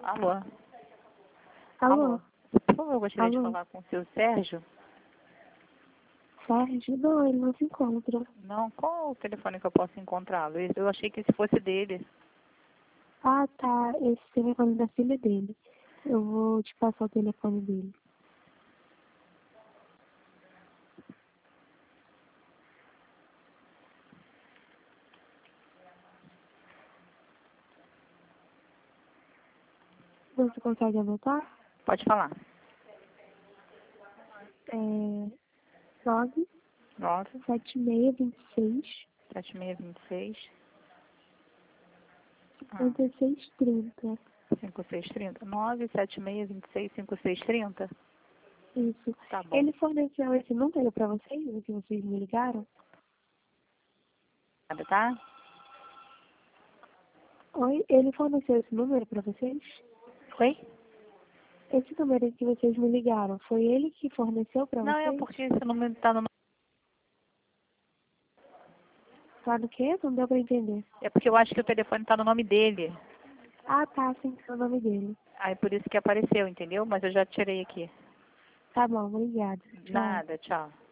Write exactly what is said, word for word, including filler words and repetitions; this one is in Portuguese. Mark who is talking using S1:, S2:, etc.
S1: Alô?
S2: Alô?
S1: Por favor, eu gostaria
S2: Alô?
S1: de falar com o seu Sérgio.
S2: Sérgio? Não, ele não se encontra.
S1: Não, qual o telefone que eu posso encontrá-lo? Eu achei que esse fosse dele.
S2: Ah, tá. Esse telefone da filha dele. Eu vou te passar o telefone dele. Você consegue anotar?
S1: Pode falar.
S2: É nove
S1: nove,
S2: sete seis dois seis,
S1: sete seis dois seis,
S2: cinquenta e seis trinta.
S1: cinco seis três zero. nove sete seis dois seis, cinco seis trinta.
S2: Isso.
S1: Tá bom.
S2: Ele forneceu esse número pra vocês, o que vocês me ligaram?
S1: Tá?
S2: Oi? Ele forneceu esse número pra vocês?
S1: Oi?
S2: Esse número que vocês me ligaram, foi ele que forneceu pra
S1: Não, é
S2: vocês?
S1: porque esse número tá no...
S2: Tá no quê? Não deu pra entender.
S1: É porque eu acho que o telefone tá no nome dele.
S2: Ah, tá, sim, é o nome dele.
S1: Aí por isso que apareceu, entendeu? Mas eu já tirei aqui.
S2: Tá bom, obrigada. Tchau.
S1: Nada, tchau.